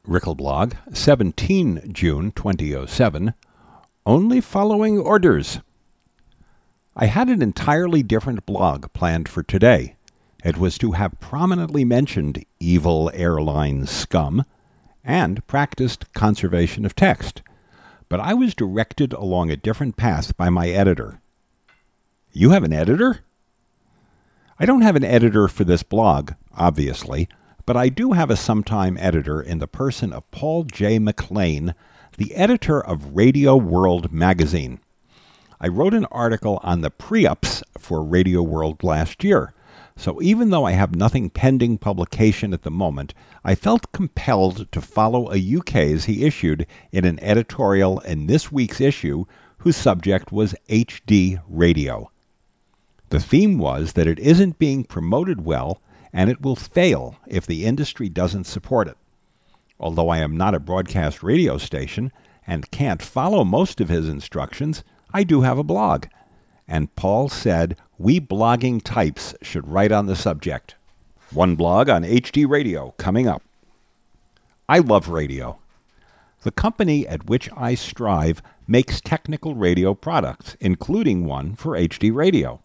Rickelblog, 17 June 2007. Only following orders. I had an entirely different blog planned for today. It was to have prominently mentioned evil airline scum and practiced conservation of text. But I was directed along a different path by my editor. You have an editor? I don't have an editor for this blog, obviously, but I do have a sometime editor in the person of Paul J. McLean, the editor of Radio World magazine. I wrote an article on the pre-ups for Radio World last year, so even though I have nothing pending publication at the moment, I felt compelled to follow a ukase he issued in an editorial in this week's issue whose subject was HD radio. The theme was that it isn't being promoted well and it will fail if the industry doesn't support it. Although I am not a broadcast radio station and can't follow most of his instructions, I do have a blog. And Paul said we blogging types should write on the subject. One blog on HD radio coming up. I love radio. The company at which I strive makes technical radio products, including one for HD radio.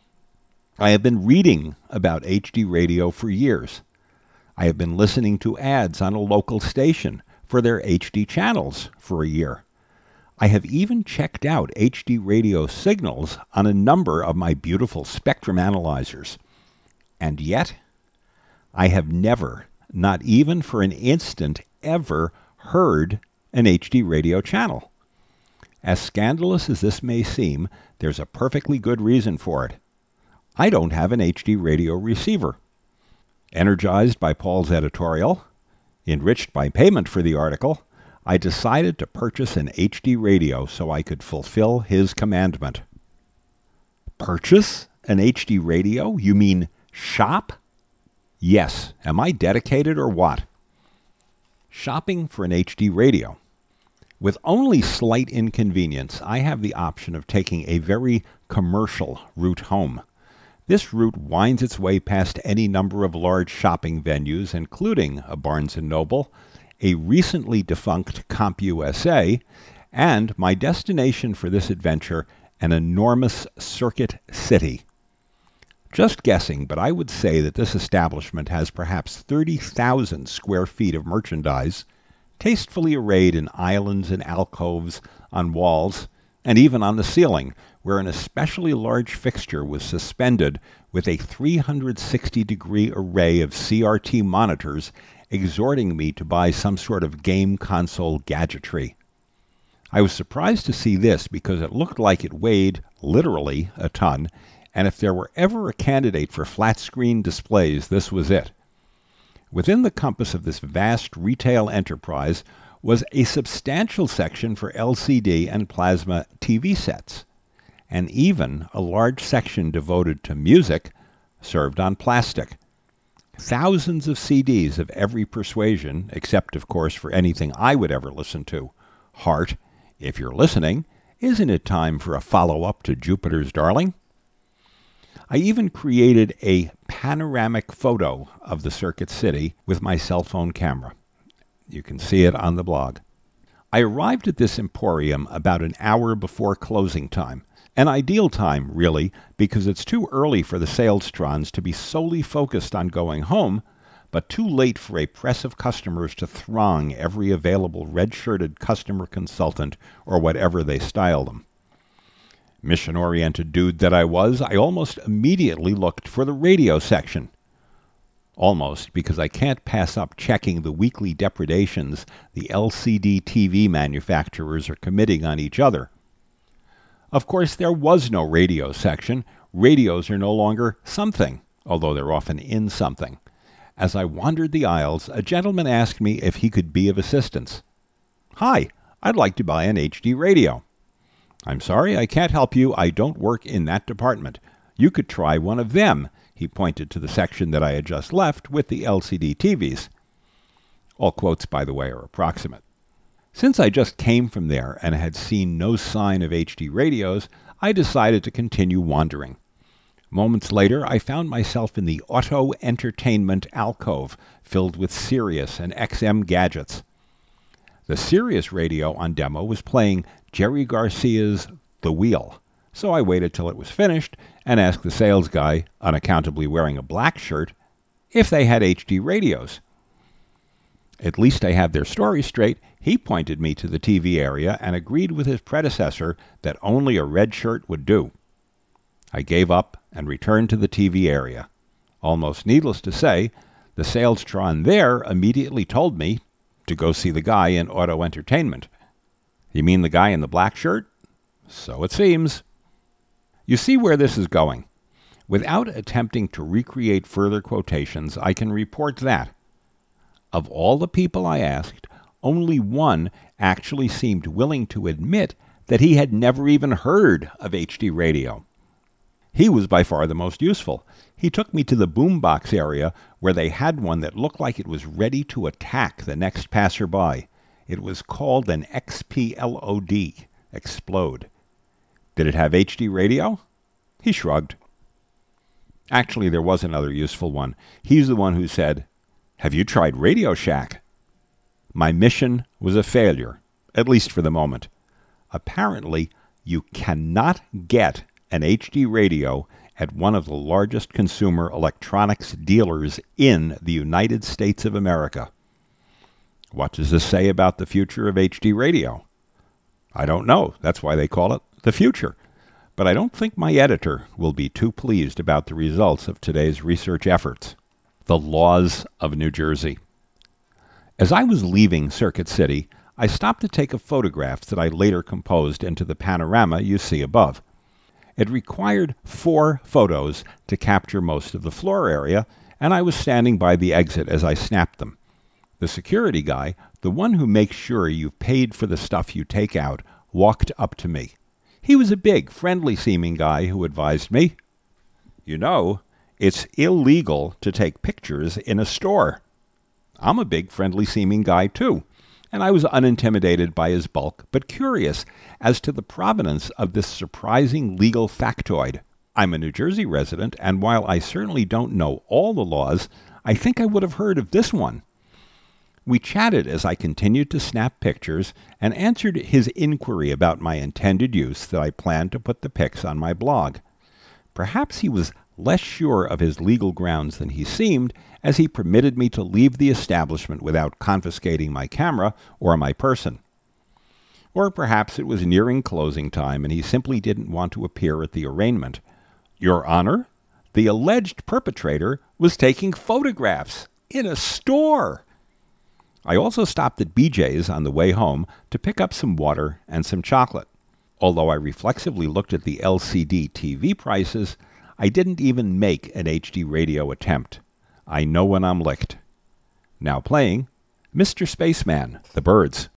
I have been reading about HD radio for years. I have been listening to ads on a local station for their HD channels for a year. I have even checked out HD radio signals on a number of my beautiful spectrum analyzers. And yet, I have never, not even for an instant, ever heard an HD radio channel. As scandalous as this may seem, there's a perfectly good reason for it. I don't have an HD radio receiver. Energized by Paul's editorial, enriched by payment for the article, I decided to purchase an HD radio so I could fulfill his commandment. Purchase an HD radio? You mean shop? Yes. Am I dedicated or what? Shopping for an HD radio. With only slight inconvenience, I have the option of taking a very commercial route home. This route winds its way past any number of large shopping venues, including a Barnes & Noble, a recently defunct CompUSA, and my destination for this adventure, an enormous Circuit City. Just guessing, but I would say that this establishment has perhaps 30,000 square feet of merchandise, tastefully arrayed in islands and alcoves on walls, and even on the ceiling, where an especially large fixture was suspended with a 360-degree array of CRT monitors, exhorting me to buy some sort of game console gadgetry. I was surprised to see this because it looked like it weighed, literally, a ton, and if there were ever a candidate for flat-screen displays, this was it. Within the compass of this vast retail enterprise was a substantial section for LCD and plasma TV sets, and even a large section devoted to music served on plastic. Thousands of CDs of every persuasion, except, of course, for anything I would ever listen to. Heart, if you're listening, isn't it time for a follow-up to Jupiter's Darling? I even created a panoramic photo of the Circuit City with my cell phone camera. You can see it on the blog. I arrived at this emporium about an hour before closing time. An ideal time, really, because it's too early for the salestrons to be solely focused on going home, but too late for a press of customers to throng every available red-shirted customer consultant or whatever they style them. Mission-oriented dude that I was, I almost immediately looked for the radio section. Almost, because I can't pass up checking the weekly depredations the LCD TV manufacturers are committing on each other. Of course, there was no radio section. Radios are no longer something, although they're often in something. As I wandered the aisles, a gentleman asked me if he could be of assistance. "Hi, I'd like to buy an HD radio." "I'm sorry, I can't help you. I don't work in that department. You could try one of them." He pointed to the section that I had just left with the LCD TVs. All quotes, by the way, are approximate. Since I just came from there and had seen no sign of HD radios, I decided to continue wandering. Moments later, I found myself in the auto entertainment alcove filled with Sirius and XM gadgets. The Sirius radio on demo was playing Jerry Garcia's The Wheel, so I waited till it was finished and asked the sales guy, unaccountably wearing a black shirt, if they had HD radios. At least I have their story straight. He pointed me to the TV area and agreed with his predecessor that only a red shirt would do. I gave up and returned to the TV area. Almost needless to say, the salestron there immediately told me to go see the guy in auto entertainment. You mean the guy in the black shirt? So it seems. You see where this is going. Without attempting to recreate further quotations, I can report that, of all the people I asked, only one actually seemed willing to admit that he had never even heard of HD radio. He was by far the most useful. He took me to the boombox area where they had one that looked like it was ready to attack the next passerby. It was called an XPLOD, Explode. Did it have HD radio? He shrugged. Actually, there was another useful one. He's the one who said, "Have you tried Radio Shack?" My mission was a failure, at least for the moment. Apparently, you cannot get an HD radio at one of the largest consumer electronics dealers in the United States of America. What does this say about the future of HD radio? I don't know. That's why they call it the future. But I don't think my editor will be too pleased about the results of today's research efforts. The laws of New Jersey. As I was leaving Circuit City, I stopped to take a photograph that I later composed into the panorama you see above. It required 4 photos to capture most of the floor area, and I was standing by the exit as I snapped them. The security guy, the one who makes sure you've paid for the stuff you take out, walked up to me. He was a big, friendly-seeming guy who advised me, "You know, it's illegal to take pictures in a store." I'm a big, friendly-seeming guy, too, and I was unintimidated by his bulk, but curious as to the provenance of this surprising legal factoid. I'm a New Jersey resident, and while I certainly don't know all the laws, I think I would have heard of this one. We chatted as I continued to snap pictures and answered his inquiry about my intended use that I planned to put the pics on my blog. Perhaps he was less sure of his legal grounds than he seemed, as he permitted me to leave the establishment without confiscating my camera or my person. Or perhaps it was nearing closing time and he simply didn't want to appear at the arraignment. Your Honor, the alleged perpetrator was taking photographs in a store. I also stopped at BJ's on the way home to pick up some water and some chocolate. Although I reflexively looked at the LCD TV prices, I didn't even make an HD radio attempt. I know when I'm licked. Now playing Mr. Spaceman, The Byrds.